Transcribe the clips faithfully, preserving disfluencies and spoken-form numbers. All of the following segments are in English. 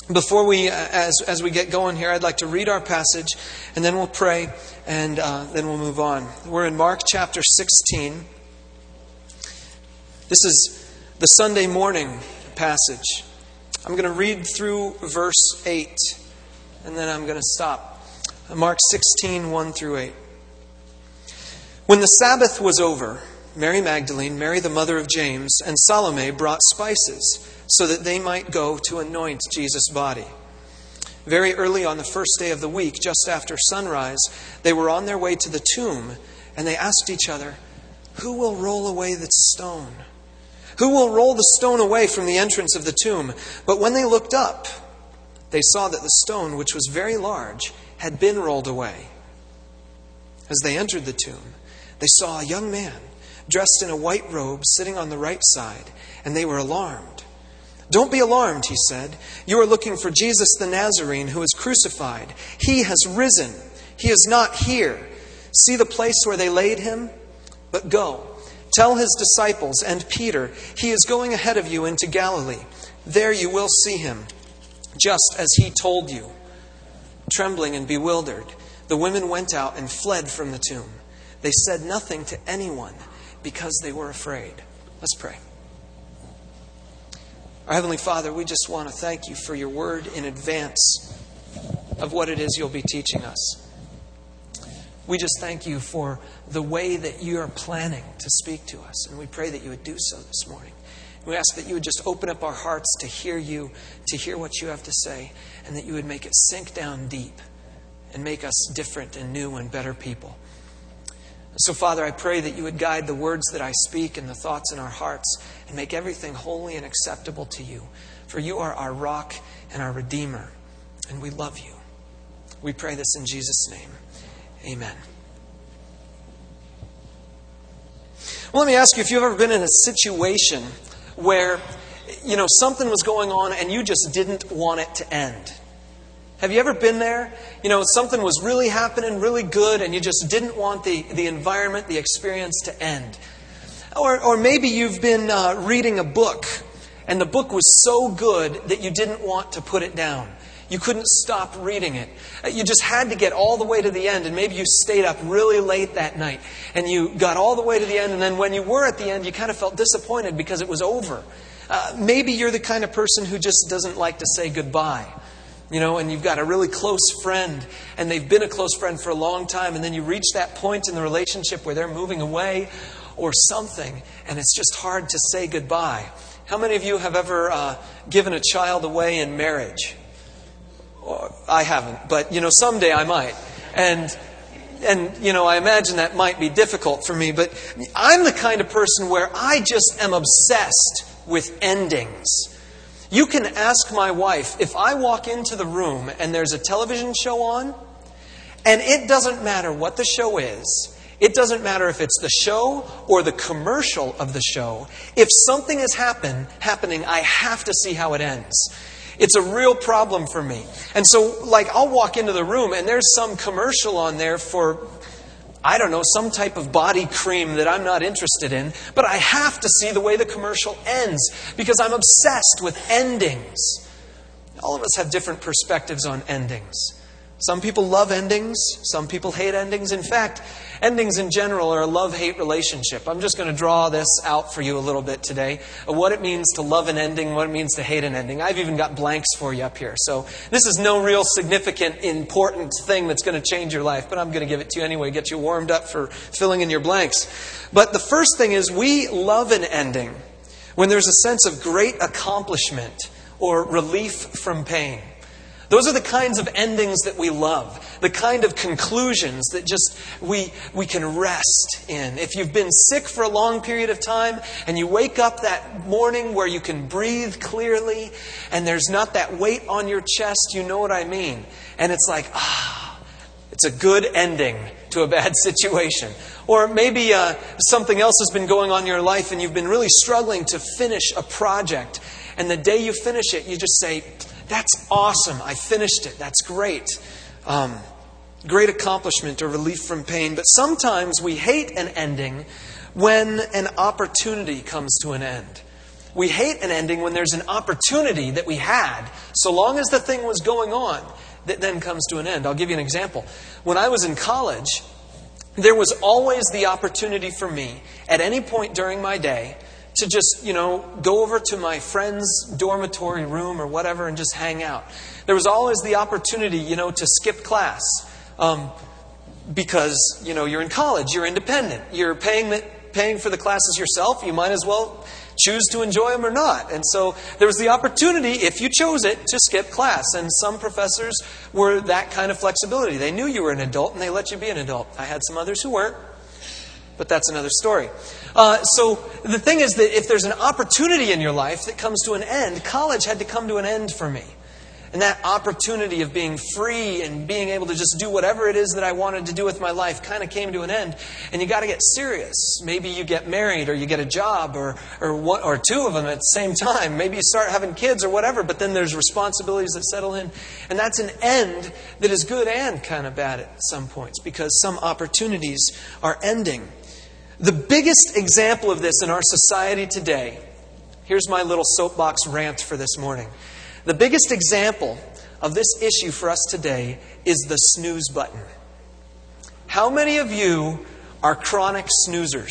Before we, as as we get going here, I'd like to read our passage, and then we'll pray, and uh, then we'll move on. We're in Mark chapter sixteen. This is the Sunday morning passage. I'm going to read through verse eight, and then I'm going to stop. Mark sixteen, one through eight. When the Sabbath was over, Mary Magdalene, Mary the mother of James, and Salome brought spices, so that they might go to anoint Jesus' body. Very early on the first day of the week, just after sunrise, they were on their way to the tomb, and they asked each other, "Who will roll away the stone? Who will roll the stone away from the entrance of the tomb?" But when they looked up, they saw that the stone, which was very large, had been rolled away. As they entered the tomb, they saw a young man dressed in a white robe sitting on the right side, and they were alarmed. "Don't be alarmed," he said. "You are looking for Jesus the Nazarene who was crucified. He has risen. He is not here. See the place where they laid him? But go, tell his disciples and Peter, he is going ahead of you into Galilee. There you will see him, just as he told you." Trembling and bewildered, the women went out and fled from the tomb. They said nothing to anyone because they were afraid. Let's pray. Our Heavenly Father, we just want to thank you for your word in advance of what it is you'll be teaching us. We just thank you for the way that you are planning to speak to us, and we pray that you would do so this morning. We ask that you would just open up our hearts to hear you, to hear what you have to say, and that you would make it sink down deep and make us different and new and better people. So, Father, I pray that you would guide the words that I speak and the thoughts in our hearts and make everything holy and acceptable to you. For you are our rock and our Redeemer, and we love you. We pray this in Jesus' name. Amen. Well, let me ask you if you've ever been in a situation where, you know, something was going on and you just didn't want it to end. Have you ever been there? You know, something was really happening, really good, and you just didn't want the, the environment, the experience to end. Or, or maybe you've been uh, reading a book, and the book was so good that you didn't want to put it down. You couldn't stop reading it. You just had to get all the way to the end, and maybe you stayed up really late that night, and you got all the way to the end, and then when you were at the end, you kind of felt disappointed because it was over. Uh, maybe you're the kind of person who just doesn't like to say goodbye. You know, and you've got a really close friend, and they've been a close friend for a long time, and then you reach that point in the relationship where they're moving away or something, and it's just hard to say goodbye. How many of you have ever uh, given a child away in marriage? Well, I haven't, but, you know, someday I might. And, and you know, I imagine that might be difficult for me, but I'm the kind of person where I just am obsessed with endings. You can ask my wife, if I walk into the room and there's a television show on, and it doesn't matter what the show is, it doesn't matter if it's the show or the commercial of the show, if something is happen, happening, I have to see how it ends. It's a real problem for me. And so, like, I'll walk into the room and there's some commercial on there for, I don't know, some type of body cream that I'm not interested in, but I have to see the way the commercial ends because I'm obsessed with endings. All of us have different perspectives on endings. Some people love endings. Some people hate endings. In fact, endings in general are a love-hate relationship. I'm just going to draw this out for you a little bit today. What it means to love an ending, what it means to hate an ending. I've even got blanks for you up here. So this is no real significant, important thing that's going to change your life. But I'm going to give it to you anyway, get you warmed up for filling in your blanks. But the first thing is we love an ending when there's a sense of great accomplishment or relief from pain. Those are the kinds of endings that we love. The kind of conclusions that just we we can rest in. If you've been sick for a long period of time and you wake up that morning where you can breathe clearly and there's not that weight on your chest, you know what I mean. And it's like, ah, it's a good ending to a bad situation. Or maybe uh, something else has been going on in your life and you've been really struggling to finish a project. And the day you finish it, you just say, that's awesome. I finished it. That's great. Um, great accomplishment or relief from pain. But sometimes we hate an ending when an opportunity comes to an end. We hate an ending when there's an opportunity that we had, so long as the thing was going on, that then comes to an end. I'll give you an example. When I was in college, there was always the opportunity for me, at any point during my day, to just, you know, go over to my friend's dormitory room or whatever and just hang out. There was always the opportunity, you know, to skip class. Um, because, you know, you're in college, you're independent, you're paying the, paying for the classes yourself, you might as well choose to enjoy them or not. And so there was the opportunity, if you chose it, to skip class. And some professors were that kind of flexibility. They knew you were an adult and they let you be an adult. I had some others who weren't, but that's another story. Uh, so the thing is that if there's an opportunity in your life that comes to an end, college had to come to an end for me. And that opportunity of being free and being able to just do whatever it is that I wanted to do with my life kind of came to an end. And you got to get serious. Maybe you get married or you get a job or or one, or two of them at the same time. Maybe you start having kids or whatever, but then there's responsibilities that settle in. And that's an end that is good and kind of bad at some points because some opportunities are ending. The biggest example of this in our society today, here's my little soapbox rant for this morning. The biggest example of this issue for us today is the snooze button. How many of you are chronic snoozers?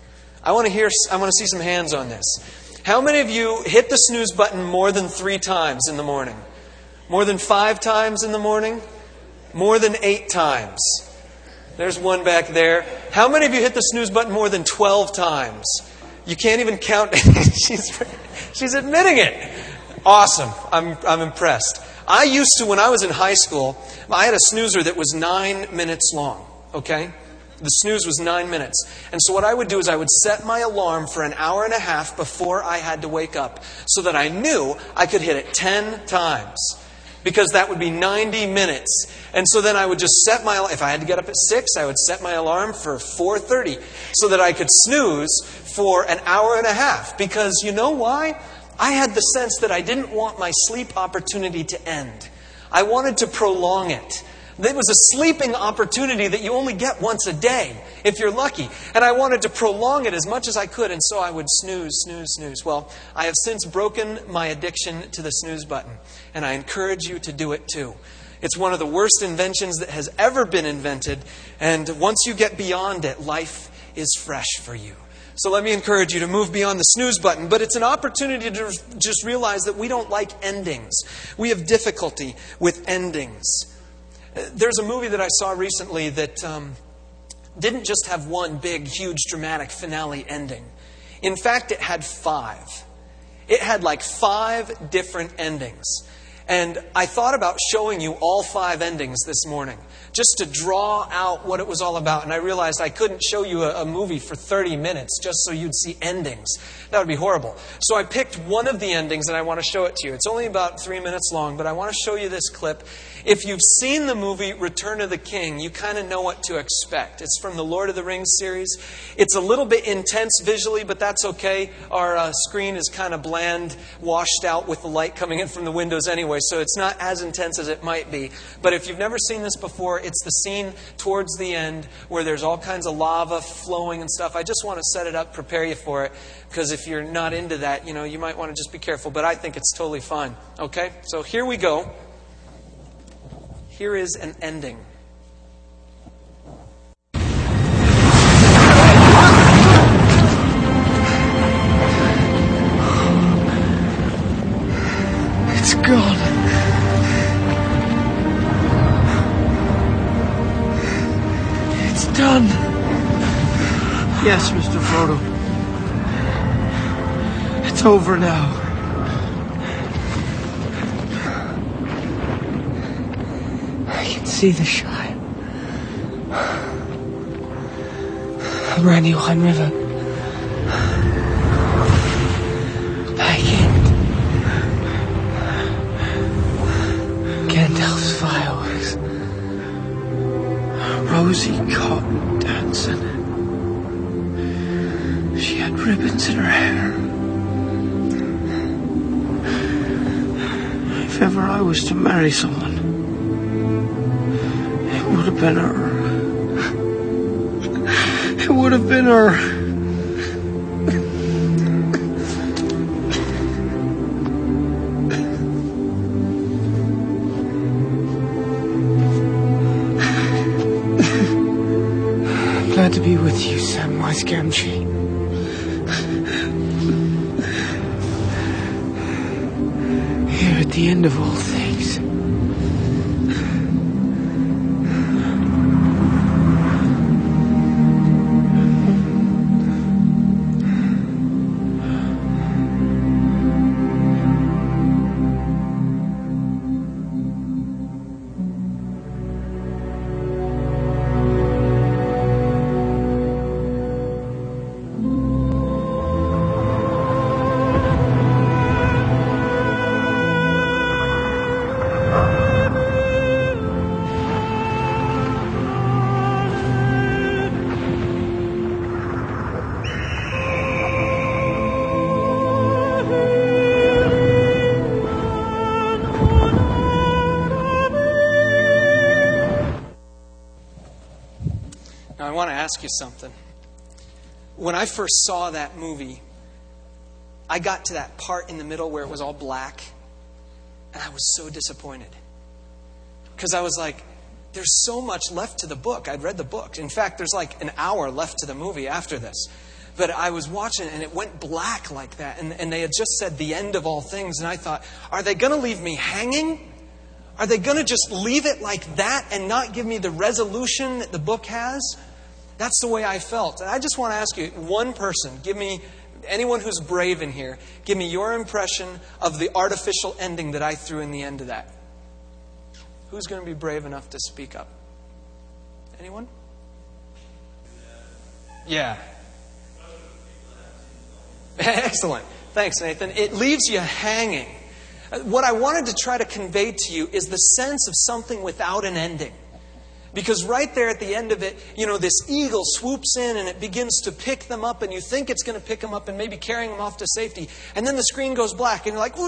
I want to hear, I want to see some hands on this. How many of you hit the snooze button more than three times in the morning? More than five times in the morning? More than eight times? There's one back there. How many of you hit the snooze button more than twelve times? You can't even count. she's, she's admitting it. Awesome. I'm I'm impressed. I used to, when I was in high school, I had a snoozer that was nine minutes long. Okay? The snooze was nine minutes. And so what I would do is I would set my alarm for an hour and a half before I had to wake up so that I knew I could hit it ten times. Because that would be ninety minutes. And so then I would just set my, if I had to get up at six, I would set my alarm for four thirty so that I could snooze for an hour and a half. Because you know why? I had the sense that I didn't want my sleep opportunity to end. I wanted to prolong it. It was a sleeping opportunity that you only get once a day, if you're lucky. And I wanted to prolong it as much as I could, and so I would snooze, snooze, snooze. Well, I have since broken my addiction to the snooze button, and I encourage you to do it too. It's one of the worst inventions that has ever been invented, and once you get beyond it, life is fresh for you. So let me encourage you to move beyond the snooze button. But it's an opportunity to just realize that we don't like endings. We have difficulty with endings. There's a movie that I saw recently that um, didn't just have one big, huge, dramatic finale ending. In fact, it had five. It had like five different endings. And I thought about showing you all five endings this morning, just to draw out what it was all about. And I realized I couldn't show you a, a movie for thirty minutes just so you'd see endings. That would be horrible. So I picked one of the endings and I want to show it to you. It's only about three minutes long, but I want to show you this clip. If you've seen the movie Return of the King, you kind of know what to expect. It's from the Lord of the Rings series. It's a little bit intense visually, but that's okay. Our uh, screen is kind of bland, washed out with the light coming in from the windows anyway, so it's not as intense as it might be. But if you've never seen this before, it's the scene towards the end where there's all kinds of lava flowing and stuff. I just want to set it up, prepare you for it, because if you're not into that, you know, you might want to just be careful. But I think it's totally fine. Okay? So here we go. Here is an ending. It's gone. It's done. Yes, Mister Frodo. It's over now. I can see the Shire. The Brandywine River. Back in. Gandalf's fireworks. Rosie Cotton dancing. She had ribbons in her hair. If ever I was to marry someone, it would have been her. It would have been her. Christ Gamgee. Here at the end of all things. I want to ask you something. When I first saw that movie, I got to that part in the middle where it was all black, and I was so disappointed. Because I was like, there's so much left to the book. I'd read the book. In fact, there's like an hour left to the movie after this. But I was watching it, and it went black like that. And, and they had just said the end of all things. And I thought, are they going to leave me hanging? Are they going to just leave it like that and not give me the resolution that the book has? That's the way I felt. And I just want to ask you, one person, give me, anyone who's brave in here, give me your impression of the artificial ending that I threw in the end of that. Who's going to be brave enough to speak up? Anyone? Yeah. Excellent. Thanks, Nathan. It leaves you hanging. What I wanted to try to convey to you is the sense of something without an ending. Because right there at the end of it, you know, this eagle swoops in and it begins to pick them up, and you think it's going to pick them up and maybe carrying them off to safety. And then the screen goes black and you're like,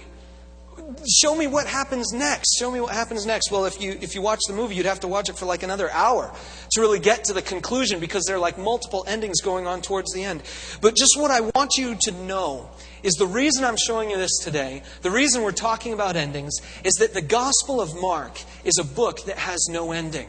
show me what happens next. Show me what happens next. Well, if you if you watch the movie, you'd have to watch it for like another hour to really get to the conclusion, because there are like multiple endings going on towards the end. But just what I want you to know is the reason I'm showing you this today, the reason we're talking about endings, is that the Gospel of Mark is a book that has no ending.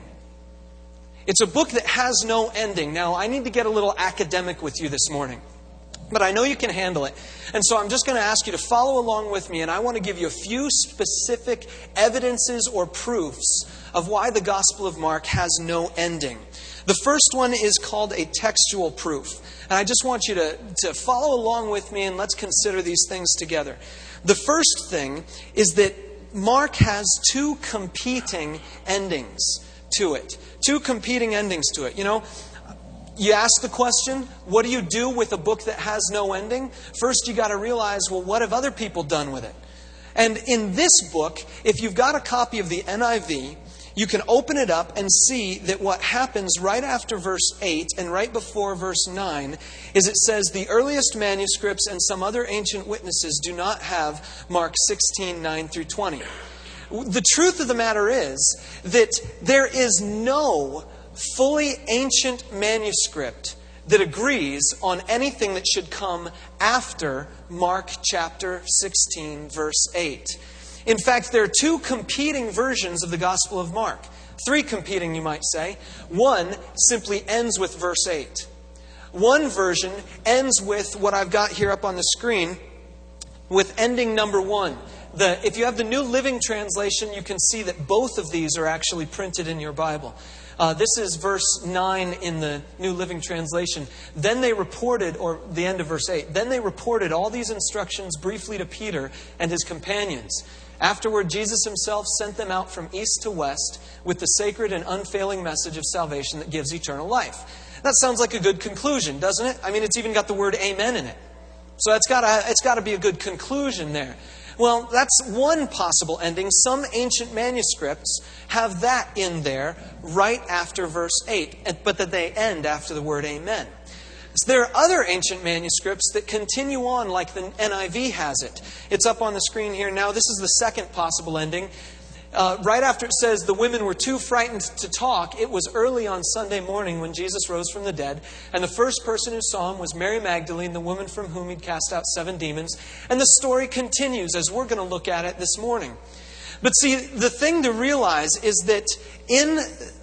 It's a book that has no ending. Now, I need to get a little academic with you this morning, but I know you can handle it. And so I'm just going to ask you to follow along with me, and I want to give you a few specific evidences or proofs of why the Gospel of Mark has no ending. The first one is called a textual proof. And I just want you to, to follow along with me, and let's consider these things together. The first thing is that Mark has two competing endings to it. Two competing endings to it. You know, you ask the question, what do you do with a book that has no ending? First, you got to realize, well, what have other people done with it? And in this book, if you've got a copy of the N I V, you can open it up and see that what happens right after verse eight and right before verse nine is it says the earliest manuscripts and some other ancient witnesses do not have Mark sixteen, nine through twenty. The truth of the matter is that there is no fully ancient manuscript that agrees on anything that should come after Mark chapter sixteen, verse eight. In fact, there are two competing versions of the Gospel of Mark. Three competing, you might say. One simply ends with verse eight. One version ends with what I've got here up on the screen, with ending number one. The, if you have the New Living Translation, you can see that both of these are actually printed in your Bible. Uh, this is verse nine in the New Living Translation. Then they reported, or the end of verse eight, then they reported all these instructions briefly to Peter and his companions. Afterward, Jesus himself sent them out from east to west with the sacred and unfailing message of salvation that gives eternal life. That sounds like a good conclusion, doesn't it? I mean, it's even got the word amen in it. So it's got to, it's got to be a good conclusion there. Well, that's one possible ending. Some ancient manuscripts have that in there right after verse eight, but that they end after the word amen. So there are other ancient manuscripts that continue on like the N I V has it. It's up on the screen here now. This is the second possible ending. Uh, right after it says the women were too frightened to talk, it was early on Sunday morning when Jesus rose from the dead. And the first person who saw him was Mary Magdalene, the woman from whom he'd cast out seven demons. And the story continues as we're going to look at it this morning. But see, the thing to realize is that in,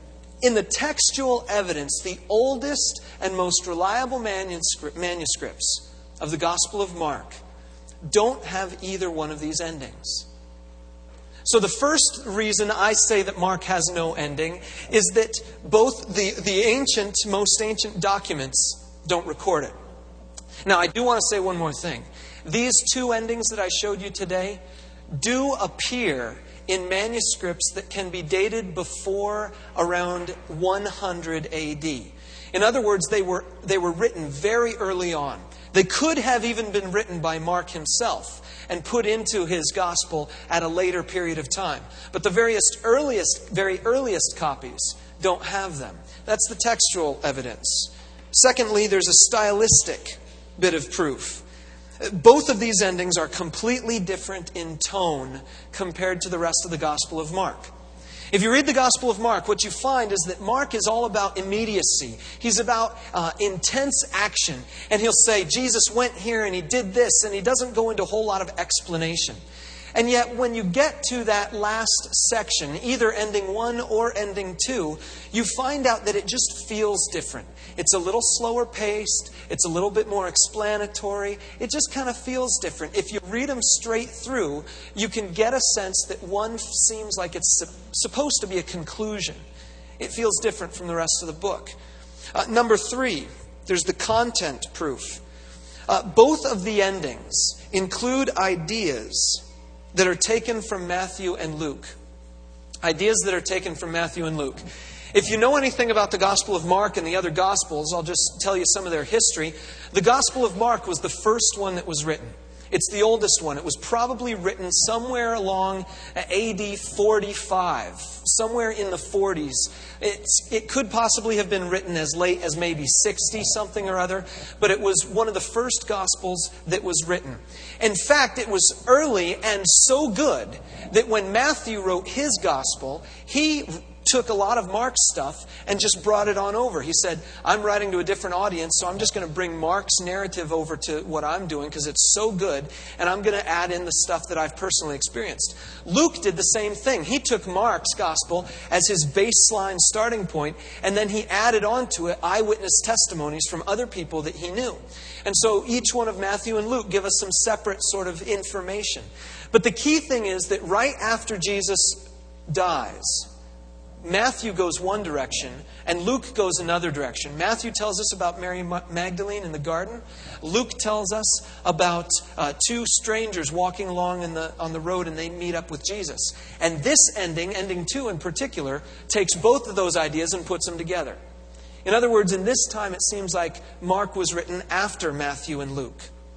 in the textual evidence, the oldest and most reliable manuscript, manuscripts of the Gospel of Mark don't have either one of these endings. So the first reason I say that Mark has no ending is that both the, the ancient, most ancient documents don't record it. Now, I do want to say one more thing. These two endings that I showed you today do appear in manuscripts that can be dated before around one hundred A D. In other words, they were, they were written very early on. They could have even been written by Mark himself and put into his gospel at a later period of time. But the various earliest, very earliest copies don't have them. That's the textual evidence. Secondly, there's a stylistic bit of proof. Both of these endings are completely different in tone compared to the rest of the Gospel of Mark. If you read the Gospel of Mark, what you find is that Mark is all about immediacy. He's about uh, intense action. And he'll say, Jesus went here and he did this, and he doesn't go into a whole lot of explanation. And yet, when you get to that last section, either ending one or ending two, you find out that it just feels different. It's a little slower paced. It's a little bit more explanatory. It just kind of feels different. If you read them straight through, you can get a sense that one seems like it's supposed to be a conclusion. It feels different from the rest of the book. Uh, number three, there's the content proof. Uh, both of the endings include ideas that are taken from Matthew and Luke. Ideas that are taken from Matthew and Luke. If you know anything about the Gospel of Mark and the other Gospels, I'll just tell you some of their history. The Gospel of Mark was the first one that was written. It's the oldest one. It was probably written somewhere along A D forty-five, somewhere in the forties. It's, it could possibly have been written as late as maybe sixty something or other, but it was one of the first Gospels that was written. In fact, it was early and so good that when Matthew wrote his Gospel, he took a lot of Mark's stuff and just brought it on over. He said, I'm writing to a different audience, so I'm just going to bring Mark's narrative over to what I'm doing because it's so good, and I'm going to add in the stuff that I've personally experienced. Luke did the same thing. He took Mark's gospel as his baseline starting point, and then he added onto it eyewitness testimonies from other people that he knew. And so each one of Matthew and Luke give us some separate sort of information. But the key thing is that right after Jesus dies, Matthew goes one direction and Luke goes another direction. Matthew tells us about Mary Magdalene in the garden. Luke tells us about uh, two strangers walking along in the, on the road, and they meet up with Jesus. And this ending, ending two in particular, takes both of those ideas and puts them together. In other words, in this time it seems like Mark was written after Matthew and Luke.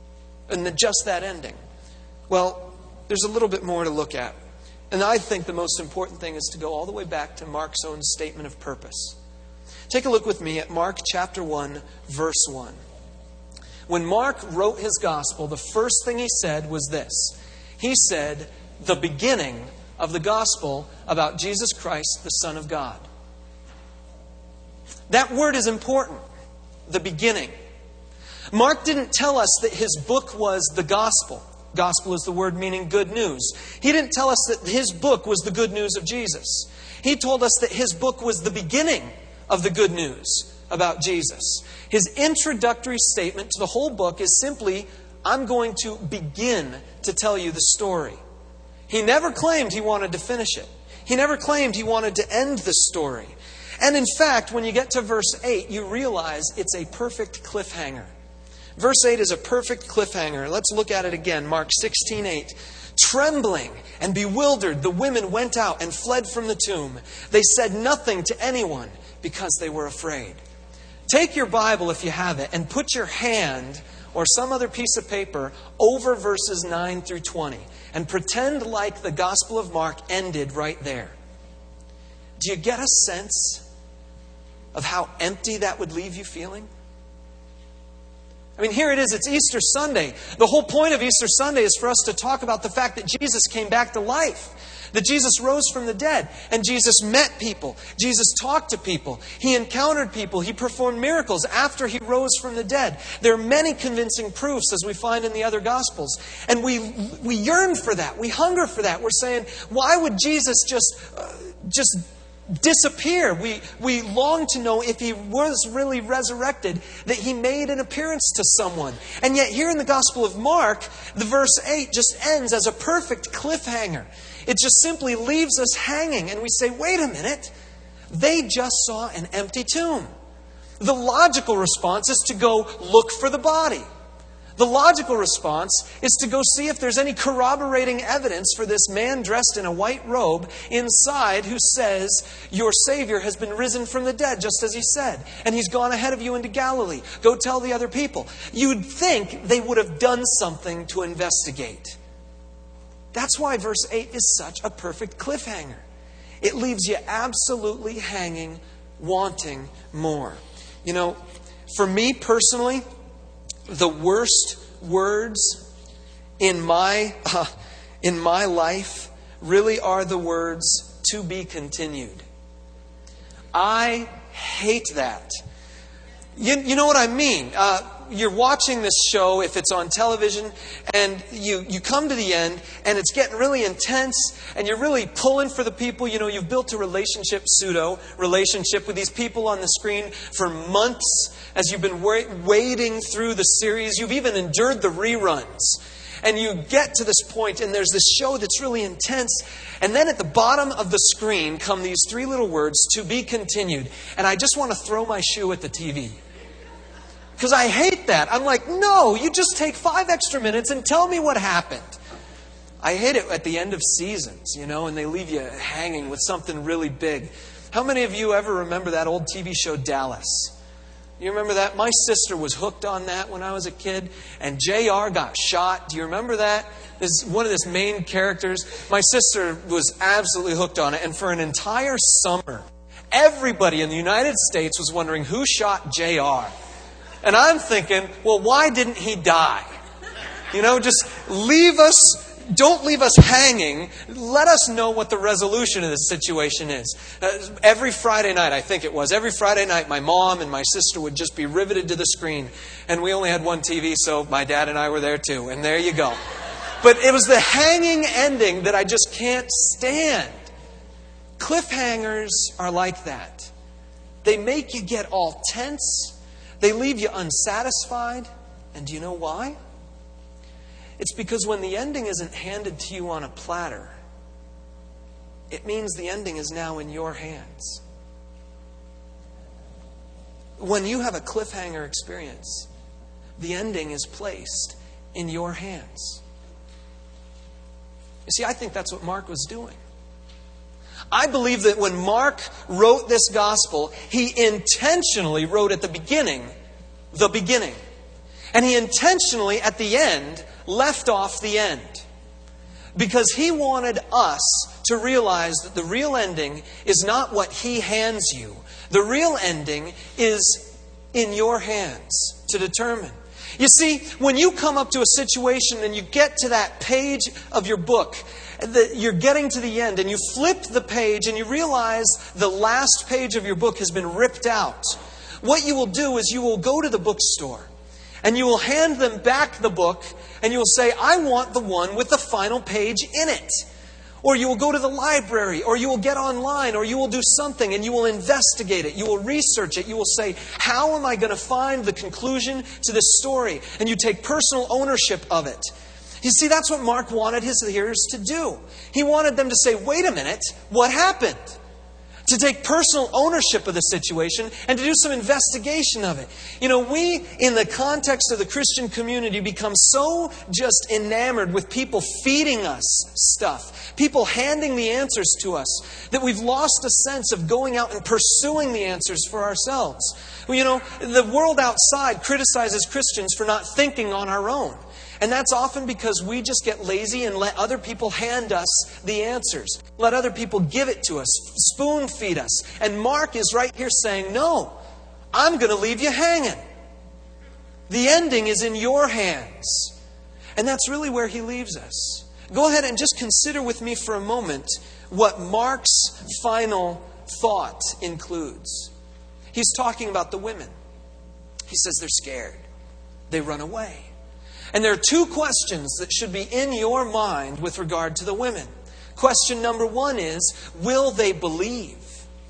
And just that ending. Well, there's a little bit more to look at. And I think the most important thing is to go all the way back to Mark's own statement of purpose. Take a look with me at Mark chapter one, verse one. When Mark wrote his gospel, the first thing he said was this. He said, the beginning of the gospel about Jesus Christ, the Son of God. That word is important. The beginning. Mark didn't tell us that his book was the gospel. Gospel is the word meaning good news. He didn't tell us that his book was the good news of Jesus. He told us that his book was the beginning of the good news about Jesus. His introductory statement to the whole book is simply, I'm going to begin to tell you the story. He never claimed he wanted to finish it. He never claimed he wanted to end the story. And in fact, when you get to verse eight, you realize it's a perfect cliffhanger. Verse eight is a perfect cliffhanger. Let's look at it again. Mark sixteen eight. Trembling and bewildered, the women went out and fled from the tomb. They said nothing to anyone because they were afraid. Take your Bible, if you have it, and put your hand or some other piece of paper over verses nine through twenty and pretend like the Gospel of Mark ended right there. Do you get a sense of how empty that would leave you feeling? I mean, here it is. It's Easter Sunday. The whole point of Easter Sunday is for us to talk about the fact that Jesus came back to life. That Jesus rose from the dead. And Jesus met people. Jesus talked to people. He encountered people. He performed miracles after He rose from the dead. There are many convincing proofs, as we find in the other Gospels. And we we yearn for that. We hunger for that. We're saying, why would Jesus just, uh, just disappear. We, we long to know if he was really resurrected, that he made an appearance to someone. And yet here in the Gospel of Mark, the verse eight just ends as a perfect cliffhanger. It just simply leaves us hanging, and we say, wait a minute, they just saw an empty tomb. The logical response is to go look for the body. The logical response is to go see if there's any corroborating evidence for this man dressed in a white robe inside who says, your Savior has been risen from the dead, just as he said. And he's gone ahead of you into Galilee. Go tell the other people. You'd think they would have done something to investigate. That's why verse eight is such a perfect cliffhanger. It leaves you absolutely hanging, wanting more. You know, for me personally, the worst words in my uh, in my life really are the words "to be continued." I hate that. You, you know what I mean? Uh, you're watching this show, if it's on television, and you, you come to the end, and it's getting really intense, and you're really pulling for the people. You know, you've built a relationship, pseudo-relationship with these people on the screen for months as you've been wa- wading through the series. You've even endured the reruns. And you get to this point, and there's this show that's really intense. And then at the bottom of the screen come these three little words, "to be continued." And I just want to throw my shoe at the T V. Because I hate that. I'm like, no, you just take five extra minutes and tell me what happened. I hate it at the end of seasons, you know, and they leave you hanging with something really big. How many of you ever remember that old T V show Dallas? You remember that? My sister was hooked on that when I was a kid, and J R got shot. Do you remember that? This is one of his main characters. My sister was absolutely hooked on it, and for an entire summer, everybody in the United States was wondering who shot J R. And I'm thinking, well, why didn't he die? You know, just leave us, don't leave us hanging. Let us know what the resolution of this situation is. Uh, every Friday night, I think it was, every Friday night, my mom and my sister would just be riveted to the screen. And we only had one T V, so my dad and I were there too. And there you go. But it was the hanging ending that I just can't stand. Cliffhangers are like that. They make you get all tense. They leave you unsatisfied. And do you know why? It's because when the ending isn't handed to you on a platter, it means the ending is now in your hands. When you have a cliffhanger experience, the ending is placed in your hands. You see, I think that's what Mark was doing. I believe that when Mark wrote this gospel, he intentionally wrote at the beginning, the beginning. And he intentionally, at the end, left off the end. Because he wanted us to realize that the real ending is not what he hands you. The real ending is in your hands to determine. You see, when you come up to a situation and you get to that page of your book, that you're getting to the end and you flip the page and you realize the last page of your book has been ripped out, what you will do is you will go to the bookstore and you will hand them back the book and you will say, I want the one with the final page in it. Or you will go to the library, or you will get online, or you will do something and you will investigate it. You will research it. You will say, how am I going to find the conclusion to this story? And you take personal ownership of it. You see, that's what Mark wanted his hearers to do. He wanted them to say, wait a minute, what happened? To take personal ownership of the situation and to do some investigation of it. You know, we, in the context of the Christian community, become so just enamored with people feeding us stuff, people handing the answers to us, that we've lost a sense of going out and pursuing the answers for ourselves. Well, you know, the world outside criticizes Christians for not thinking on our own. And that's often because we just get lazy and let other people hand us the answers. Let other people give it to us, spoon feed us. And Mark is right here saying, no, I'm going to leave you hanging. The ending is in your hands. And that's really where he leaves us. Go ahead and just consider with me for a moment what Mark's final thought includes. He's talking about the women. He says they're scared. They run away. And there are two questions that should be in your mind with regard to the women. Question number one is, will they believe?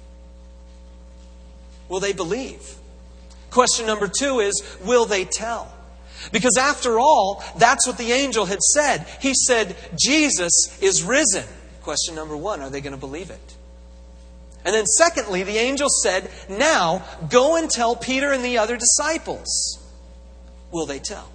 Will they believe? Question number two is, will they tell? Because after all, that's what the angel had said. He said, Jesus is risen. Question number one, are they going to believe it? And then secondly, the angel said, now go and tell Peter and the other disciples. Will they tell?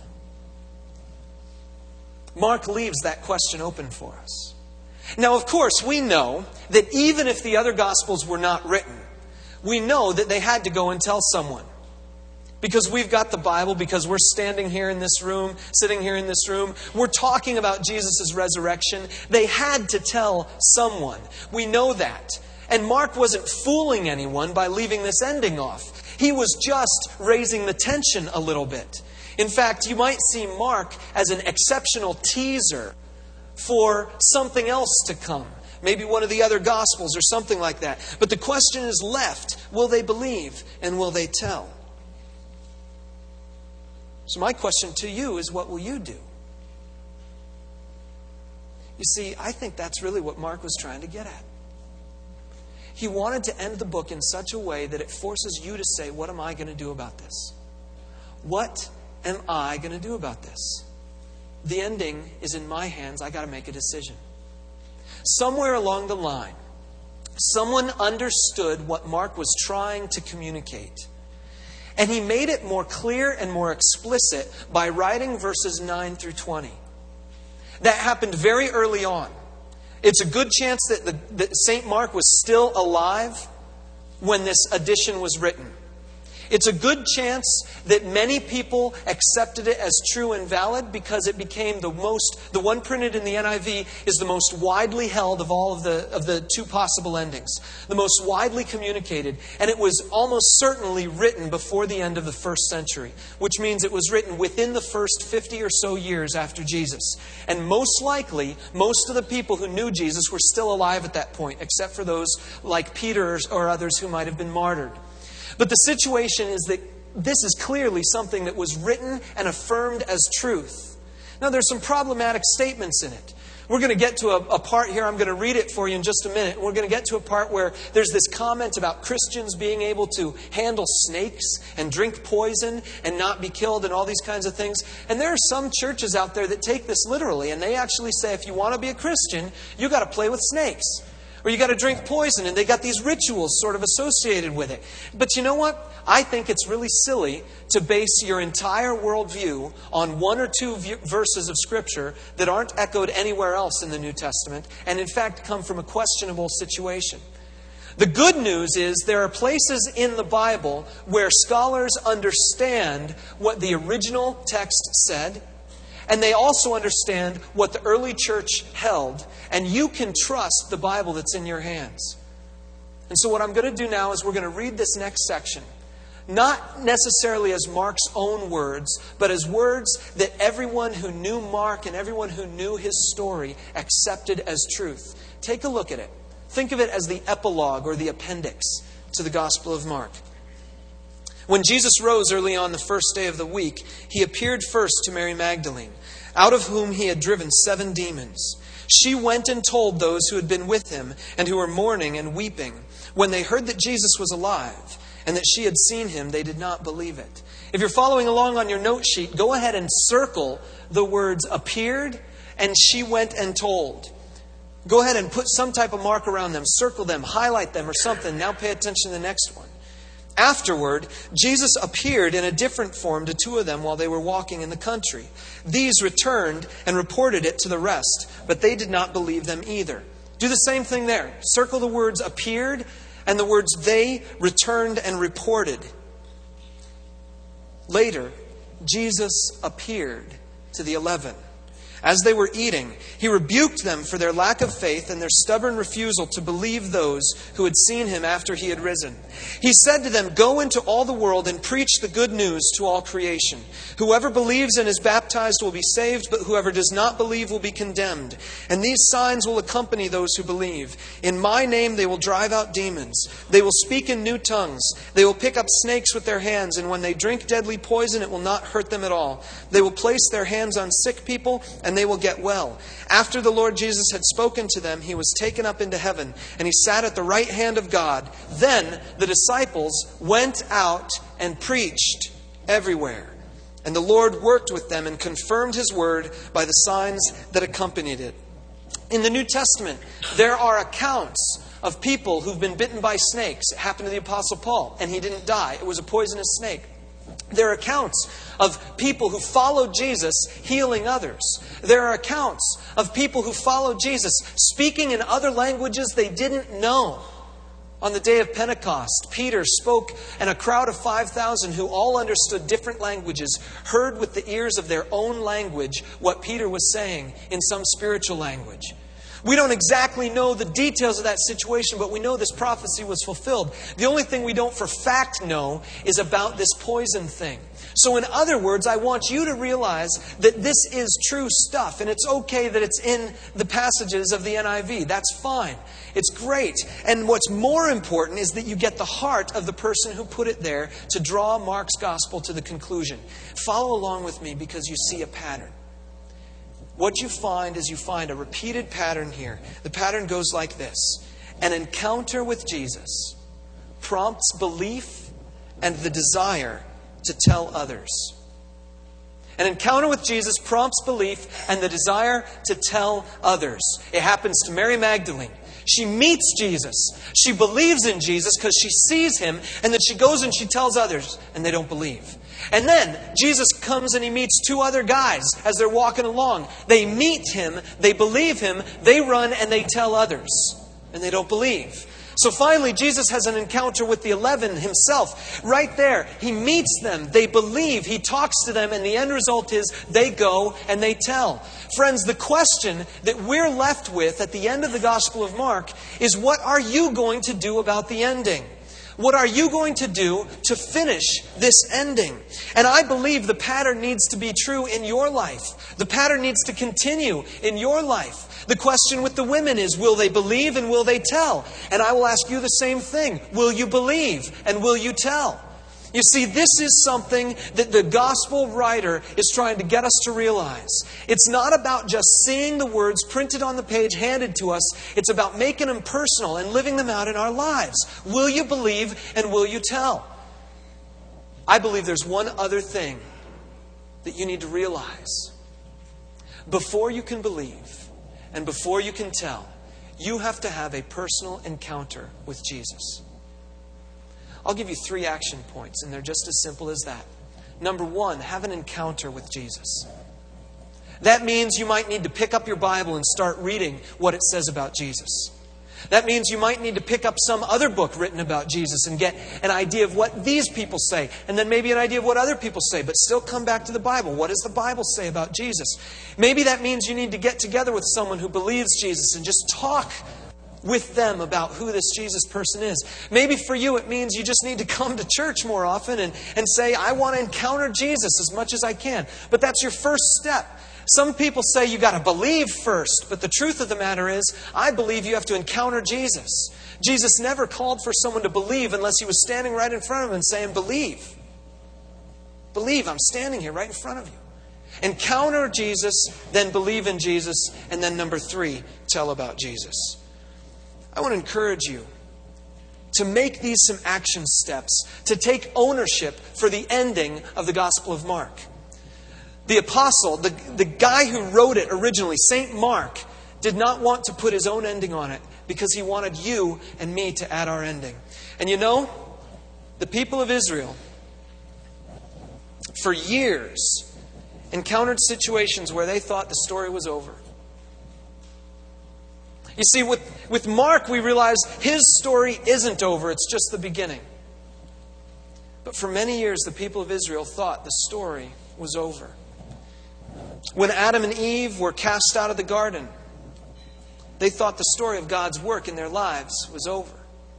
Mark leaves that question open for us. Now, of course, we know that even if the other Gospels were not written, we know that they had to go and tell someone. Because we've got the Bible, because we're standing here in this room, sitting here in this room, we're talking about Jesus' resurrection. They had to tell someone. We know that. And Mark wasn't fooling anyone by leaving this ending off. He was just raising the tension a little bit. In fact, you might see Mark as an exceptional teaser for something else to come. Maybe one of the other Gospels or something like that. But the question is left, will they believe and will they tell? So my question to you is, what will you do? You see, I think that's really what Mark was trying to get at. He wanted to end the book in such a way that it forces you to say, what am I going to do about this? What am I going to do about this? The ending is in my hands. I got to make a decision. Somewhere along the line, someone understood what Mark was trying to communicate. And he made it more clear and more explicit by writing verses nine through twenty. That happened very early on. It's a good chance that, the, that Saint Mark was still alive when this edition was written. It's a good chance that many people accepted it as true and valid because it became the most, the one printed in the N I V is the most widely held of all of the, of the two possible endings. The most widely communicated. And it was almost certainly written before the end of the first century, which means it was written within the first fifty or so years after Jesus. And most likely, most of the people who knew Jesus were still alive at that point, except for those like Peter or others who might have been martyred. But the situation is that this is clearly something that was written and affirmed as truth. Now, there's some problematic statements in it. We're going to get to a, a part here. I'm going to read it for you in just a minute. We're going to get to a part where there's this comment about Christians being able to handle snakes and drink poison and not be killed and all these kinds of things. And there are some churches out there that take this literally. And they actually say, if you want to be a Christian, you got to play with snakes. Or you got to drink poison, and they got these rituals sort of associated with it. But you know what? I think it's really silly to base your entire worldview on one or two v- verses of Scripture that aren't echoed anywhere else in the New Testament, and in fact come from a questionable situation. The good news is there are places in the Bible where scholars understand what the original text said, and they also understand what the early church held. And you can trust the Bible that's in your hands. And so what I'm going to do now is we're going to read this next section. Not necessarily as Mark's own words, but as words that everyone who knew Mark and everyone who knew his story accepted as truth. Take a look at it. Think of it as the epilogue or the appendix to the Gospel of Mark. When Jesus rose early on the first day of the week, he appeared first to Mary Magdalene, out of whom he had driven seven demons. She went and told those who had been with him and who were mourning and weeping. When they heard that Jesus was alive and that she had seen him, they did not believe it. If you're following along on your note sheet, go ahead and circle the words appeared and she went and told. Go ahead and put some type of mark around them, circle them, highlight them or something. Now pay attention to the next one. Afterward, Jesus appeared in a different form to two of them while they were walking in the country. These returned and reported it to the rest, but they did not believe them either. Do the same thing there. Circle the words appeared and the words they returned and reported. Later, Jesus appeared to the eleven. As they were eating, he rebuked them for their lack of faith and their stubborn refusal to believe those who had seen him after he had risen. He said to them, "Go into all the world and preach the good news to all creation. Whoever believes and is baptized baptized will be saved, but whoever does not believe will be condemned. And these signs will accompany those who believe. In my name they will drive out demons. They will speak in new tongues. They will pick up snakes with their hands, and when they drink deadly poison, it will not hurt them at all. They will place their hands on sick people, and they will get well. After the Lord Jesus had spoken to them, he was taken up into heaven, and he sat at the right hand of God. Then the disciples went out and preached everywhere. And the Lord worked with them and confirmed his word by the signs that accompanied it. In the New Testament, there are accounts of people who've been bitten by snakes. It happened to the Apostle Paul, and he didn't die. It was a poisonous snake. There are accounts of people who followed Jesus healing others. There are accounts of people who followed Jesus speaking in other languages they didn't know. On the day of Pentecost, Peter spoke, and a crowd of five thousand who all understood different languages heard with the ears of their own language what Peter was saying in some spiritual language. We don't exactly know the details of that situation, but we know this prophecy was fulfilled. The only thing we don't for fact know is about this poison thing. So in other words, I want you to realize that this is true stuff, and it's okay that it's in the passages of the N I V. That's fine. It's great. And what's more important is that you get the heart of the person who put it there to draw Mark's gospel to the conclusion. Follow along with me because you see a pattern. What you find is you find a repeated pattern here. The pattern goes like this. An encounter with Jesus prompts belief and the desire to tell others. An encounter with Jesus prompts belief and the desire to tell others. It happens to Mary Magdalene. She meets Jesus. She believes in Jesus because she sees him, and then she goes and she tells others, and they don't believe. And then Jesus comes and he meets two other guys as they're walking along. They meet him, they believe him, they run and they tell others, and they don't believe. So finally, Jesus has an encounter with the eleven himself. Right there, he meets them, they believe, he talks to them, and the end result is they go and they tell. Friends, the question that we're left with at the end of the Gospel of Mark is, what are you going to do about the ending? What are you going to do to finish this ending? And I believe the pattern needs to be true in your life. The pattern needs to continue in your life. The question with the women is, will they believe and will they tell? And I will ask you the same thing. Will you believe and will you tell? You see, this is something that the gospel writer is trying to get us to realize. It's not about just seeing the words printed on the page handed to us. It's about making them personal and living them out in our lives. Will you believe and will you tell? I believe there's one other thing that you need to realize. Before you can believe and before you can tell, you have to have a personal encounter with Jesus. I'll give you three action points, and they're just as simple as that. Number one, have an encounter with Jesus. That means you might need to pick up your Bible and start reading what it says about Jesus. That means you might need to pick up some other book written about Jesus and get an idea of what these people say, and then maybe an idea of what other people say, but still come back to the Bible. What does the Bible say about Jesus? Maybe that means you need to get together with someone who believes Jesus and just talk with them about who this Jesus person is. Maybe for you it means you just need to come to church more often and, and say, I want to encounter Jesus as much as I can. But that's your first step. Some people say you got to believe first, but the truth of the matter is, I believe you have to encounter Jesus. Jesus never called for someone to believe unless he was standing right in front of him and saying, believe. Believe, I'm standing here right in front of you. Encounter Jesus, then believe in Jesus, and then number three, tell about Jesus. I want to encourage you to make these some action steps, to take ownership for the ending of the Gospel of Mark. The apostle, the, the guy who wrote it originally, Saint Mark, did not want to put his own ending on it because he wanted you and me to add our ending. And you know, the people of Israel, for years, encountered situations where they thought the story was over. You see, with, with Mark, we realize his story isn't over. It's just the beginning. But for many years, the people of Israel thought the story was over. When Adam and Eve were cast out of the garden, they thought the story of God's work in their lives was over.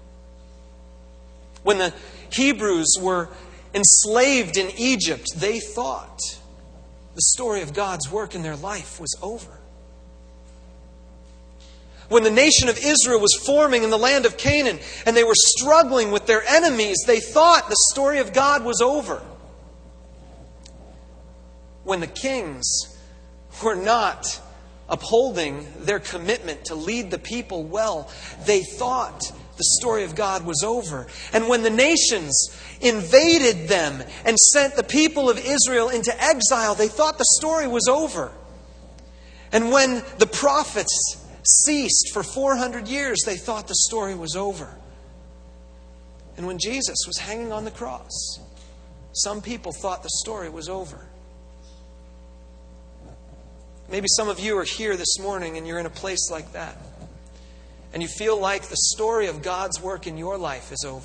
When the Hebrews were enslaved in Egypt, they thought the story of God's work in their life was over. When the nation of Israel was forming in the land of Canaan and they were struggling with their enemies, they thought the story of God was over. When the kings were not upholding their commitment to lead the people well, they thought the story of God was over. And when the nations invaded them and sent the people of Israel into exile, they thought the story was over. And when the prophets ceased for four hundred years, they thought the story was over. And when Jesus was hanging on the cross, some people thought the story was over. Maybe some of you are here this morning and you're in a place like that. And you feel like the story of God's work in your life is over.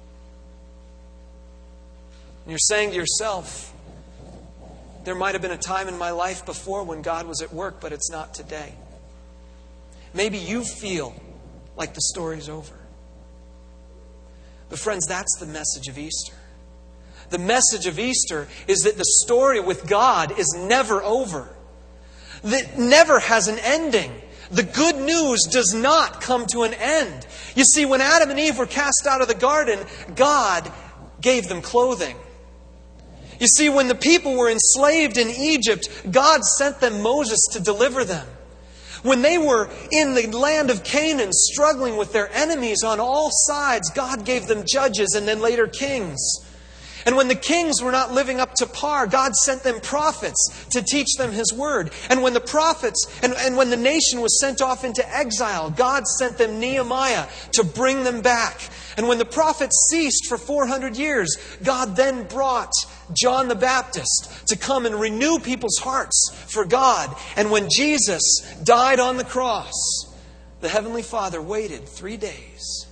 And you're saying to yourself, there might have been a time in my life before when God was at work, but it's not today. Maybe you feel like the story's over. But friends, that's the message of Easter. The message of Easter is that the story with God is never over. That never has an ending. The good news does not come to an end. You see, when Adam and Eve were cast out of the garden, God gave them clothing. You see, when the people were enslaved in Egypt, God sent them Moses to deliver them. When they were in the land of Canaan, struggling with their enemies on all sides, God gave them judges and then later kings. And when the kings were not living up to par, God sent them prophets to teach them His word. And when the prophets, and, and when the nation was sent off into exile, God sent them Nehemiah to bring them back. And when the prophets ceased for four hundred years, God then brought John the Baptist to come and renew people's hearts for God. And when Jesus died on the cross, the Heavenly Father waited three days.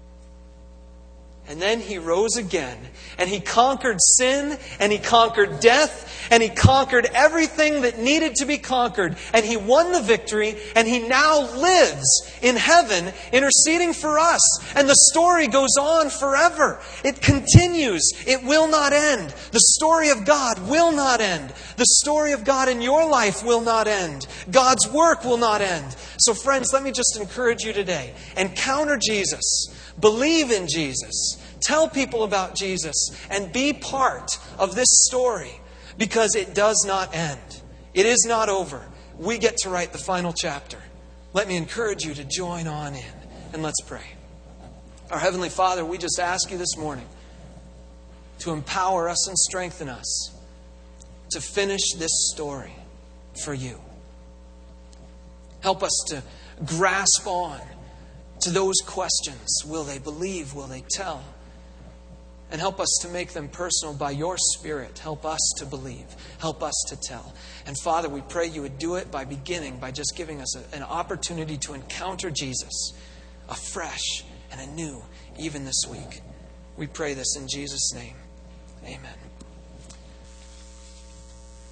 And then He rose again, and He conquered sin, and He conquered death, and He conquered everything that needed to be conquered. And He won the victory, and He now lives in heaven, interceding for us. And the story goes on forever. It continues. It will not end. The story of God will not end. The story of God in your life will not end. God's work will not end. So friends, let me just encourage you today. Encounter Jesus. Believe in Jesus. Tell people about Jesus and be part of this story because it does not end. It is not over. We get to write the final chapter. Let me encourage you to join on in and let's pray. Our Heavenly Father, we just ask you this morning to empower us and strengthen us to finish this story for you. Help us to grasp on to those questions. Will they believe? Will they tell? And help us to make them personal by your Spirit. Help us to believe. Help us to tell. And Father, we pray you would do it by beginning, by just giving us a, an opportunity to encounter Jesus afresh and anew, even this week. We pray this in Jesus' name. Amen.